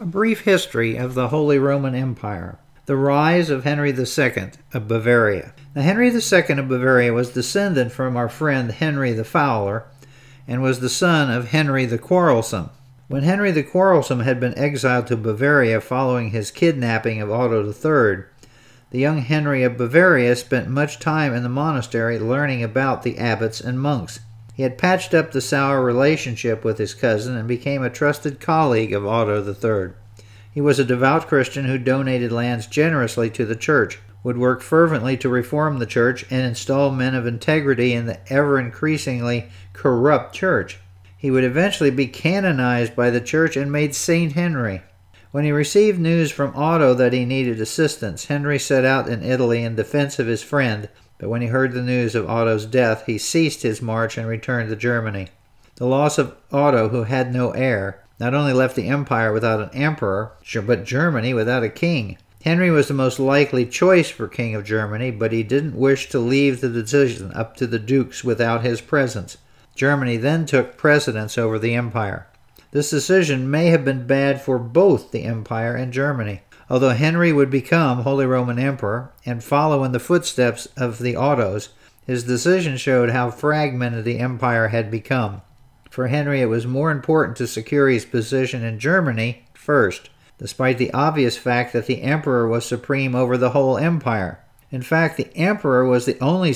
A brief history of the Holy Roman Empire. The rise of Henry II of Bavaria. Now, Henry II of Bavaria was descended from our friend Henry the Fowler and was the son of Henry the Quarrelsome. When Henry the Quarrelsome had been exiled to Bavaria following his kidnapping of Otto III, the young Henry of Bavaria spent much time in the monastery learning about the abbots and monks. He had patched up the sour relationship with his cousin and became a trusted colleague of Otto III. He was a devout Christian who donated lands generously to the church, would work fervently to reform the church and install men of integrity in the ever-increasingly corrupt church. He would eventually be canonized by the church and made Saint Henry. When he received news from Otto that he needed assistance, Henry set out in Italy in defense of his friend, but when he heard the news of Otto's death, he ceased his march and returned to Germany. The loss of Otto, who had no heir, not only left the empire without an emperor, but Germany without a king. Henry was the most likely choice for King of Germany, but he didn't wish to leave the decision up to the dukes without his presence. Germany then took precedence over the empire. This decision may have been bad for both the empire and Germany. Although Henry would become Holy Roman Emperor and follow in the footsteps of the Ottos, his decision showed how fragmented the empire had become. For Henry, it was more important to secure his position in Germany first, despite the obvious fact that the emperor was supreme over the whole empire. In fact, the emperor was only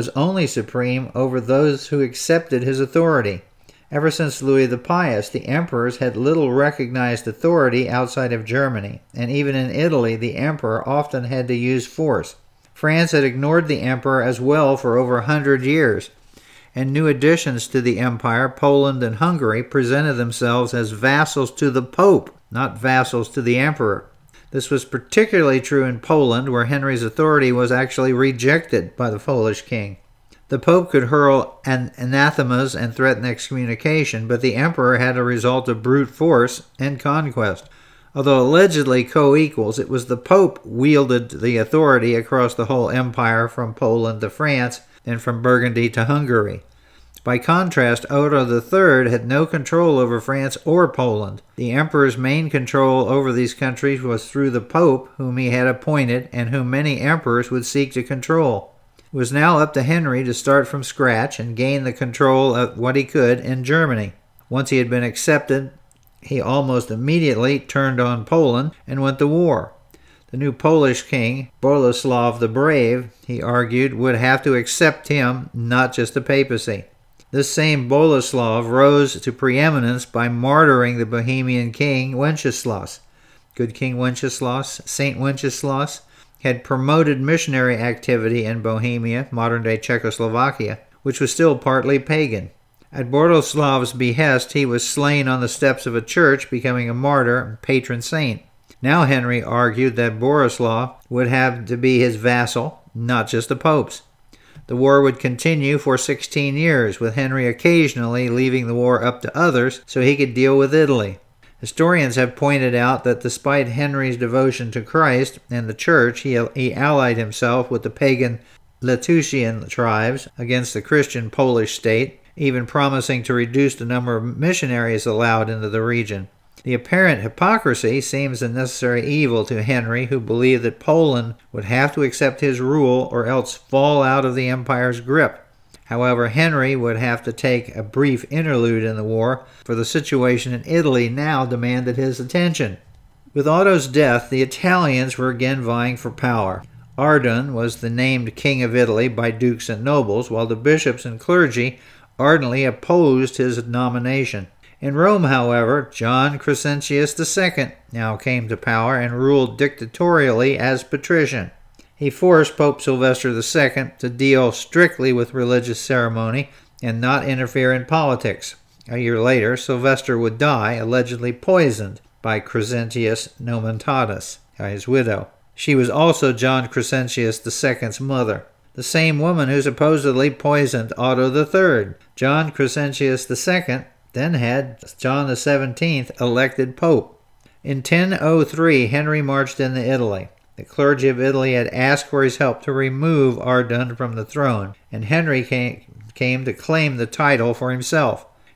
supreme over those who accepted his authority. Ever since Louis the Pious, the emperors had little recognized authority outside of Germany, and even in Italy, the emperor often had to use force. France had ignored the emperor as well for over 100 years, and new additions to the empire, Poland and Hungary, presented themselves as vassals to the Pope, not vassals to the emperor. This was particularly true in Poland, where Henry's authority was actually rejected by the Polish king. The Pope could hurl anathemas and threaten excommunication, but the emperor had to resort to brute force and conquest. Although allegedly co-equals, it was the Pope wielded the authority across the whole empire from Poland to France and from Burgundy to Hungary. By contrast, Otto III had no control over France or Poland. The emperor's main control over these countries was through the Pope, whom he had appointed and whom many emperors would seek to control. It was now up to Henry to start from scratch and gain the control of what he could in Germany. Once he had been accepted, he almost immediately turned on Poland and went to war. The new Polish king, Boleslav the Brave, he argued, would have to accept him, not just the papacy. This same Boleslav rose to preeminence by martyring the Bohemian king Wenceslas. Good King Wenceslas, Saint Wenceslas, had promoted missionary activity in Bohemia, modern-day Czechoslovakia, which was still partly pagan. At Boleslav's behest, he was slain on the steps of a church, becoming a martyr and patron saint. Now Henry argued that Boleslav would have to be his vassal, not just the Pope's. The war would continue for 16 years, with Henry occasionally leaving the war up to others so he could deal with Italy. Historians have pointed out that despite Henry's devotion to Christ and the Church, he allied himself with the pagan Latutian tribes against the Christian Polish state, even promising to reduce the number of missionaries allowed into the region. The apparent hypocrisy seems a necessary evil to Henry, who believed that Poland would have to accept his rule or else fall out of the empire's grip. However, Henry would have to take a brief interlude in the war, for the situation in Italy now demanded his attention. With Otto's death, the Italians were again vying for power. Ardun was the named king of Italy by dukes and nobles, while the bishops and clergy ardently opposed his nomination. In Rome, however, John Crescentius II now came to power and ruled dictatorially as patrician. He forced Pope Sylvester II to deal strictly with religious ceremony and not interfere in politics. A year later, Sylvester would die, allegedly poisoned by Crescentius Nomentadus, his widow. She was also John Crescentius II's mother, the same woman who supposedly poisoned Otto III. John Crescentius II then had John XVII elected pope. In 1003, Henry marched into Italy. The clergy of Italy had asked for his help to remove Ardun from the throne, and Henry came to claim the title for himself.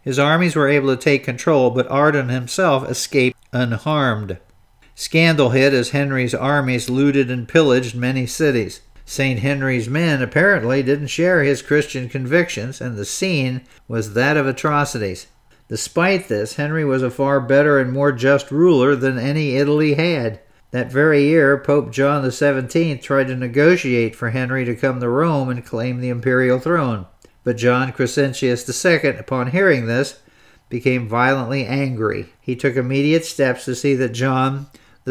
His armies were able to take control, but Ardan himself escaped unharmed. Scandal hit as Henry's armies looted and pillaged many cities. St. Henry's men apparently didn't share his Christian convictions, and the scene was that of atrocities. Despite this, Henry was a far better and more just ruler than any Italy had. That very year, Pope John XVII tried to negotiate for Henry to come to Rome and claim the imperial throne. But John Crescentius II, upon hearing this, became violently angry. He took immediate steps to see that John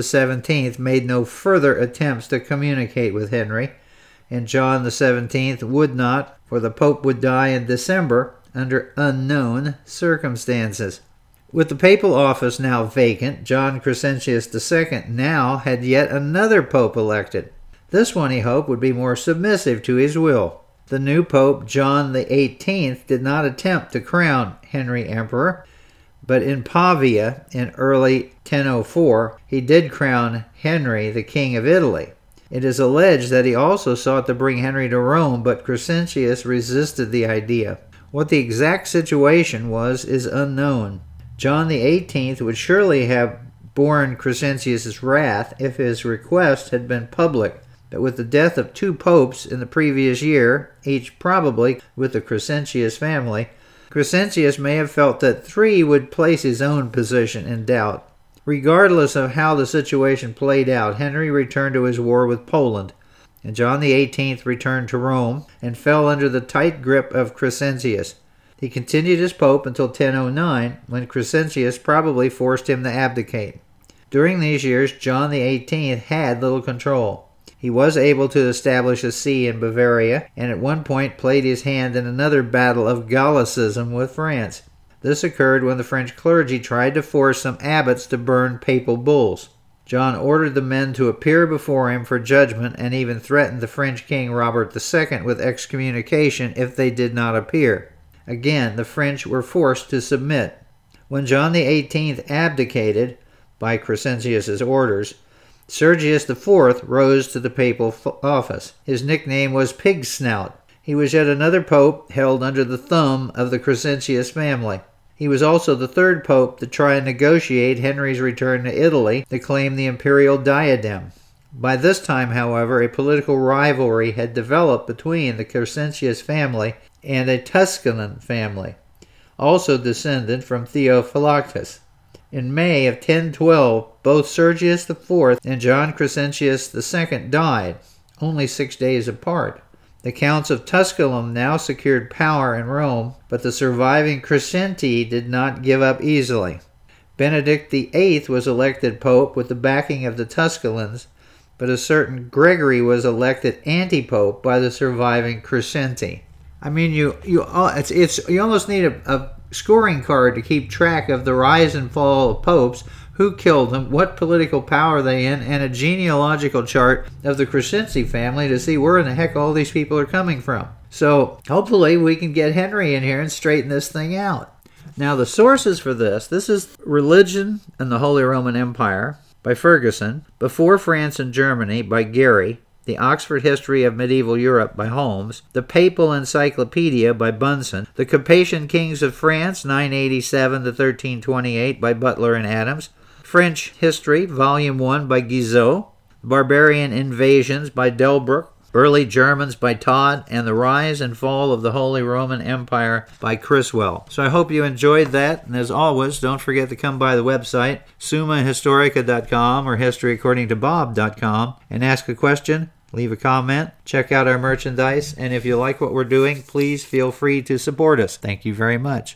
XVII made no further attempts to communicate with Henry, and John XVII would not, for the Pope would die in December under unknown circumstances. With the papal office now vacant, John Crescentius II now had yet another pope elected. This one, he hoped, would be more submissive to his will. The new pope, John XVIII, did not attempt to crown Henry emperor, but in Pavia in early 1004, he did crown Henry the King of Italy. It is alleged that he also sought to bring Henry to Rome, but Crescentius resisted the idea. What the exact situation was is unknown. John XVIII would surely have borne Crescentius' wrath if his request had been public, but with the death of two popes in the previous year, each probably with the Crescentius family, Crescentius may have felt that three would place his own position in doubt. Regardless of how the situation played out, Henry returned to his war with Poland, and John XVIII returned to Rome and fell under the tight grip of Crescentius. He continued as pope until 1009, when Crescentius probably forced him to abdicate. During these years, John XVIII had little control. He was able to establish a see in Bavaria, and at one point played his hand in another battle of Gallicism with France. This occurred when the French clergy tried to force some abbots to burn papal bulls. John ordered the men to appear before him for judgment, and even threatened the French king Robert II with excommunication if they did not appear. Again, the French were forced to submit. When John XVIII abdicated, by Crescentius' orders, Sergius IV rose to the papal office. His nickname was Pig Snout. He was yet another pope held under the thumb of the Crescentius family. He was also the third pope to try and negotiate Henry's return to Italy to claim the imperial diadem. By this time, however, a political rivalry had developed between the Crescentius family and a Tusculan family, also descended from Theophylactus. In May of 1012, both Sergius IV and John Crescentius II died, only 6 days apart. The Counts of Tusculum now secured power in Rome, but the surviving Crescenti did not give up easily. Benedict VIII was elected pope with the backing of the Tusculans, but a certain Gregory was elected anti-pope by the surviving Crescenti. I mean, you almost need a scoring card to keep track of the rise and fall of popes, who killed them, what political power they in, and a genealogical chart of the Crescenzi family to see where in the heck all these people are coming from. So hopefully we can get Henry in here and straighten this thing out. Now the sources for this is Religion and the Holy Roman Empire by Ferguson, Before France and Germany by Gary, The Oxford History of Medieval Europe by Holmes, The Papal Encyclopedia by Bunsen, The Capetian Kings of France 987 to 1328 by Butler and Adams, French History, Volume 1 by Guizot, Barbarian Invasions by Delbruck, Early Germans by Todd, and The Rise and Fall of the Holy Roman Empire by Criswell. So I hope you enjoyed that, and as always, don't forget to come by the website, summahistorica.com or historyaccordingtobob.com, and ask a question, leave a comment, check out our merchandise, and if you like what we're doing, please feel free to support us. Thank you very much.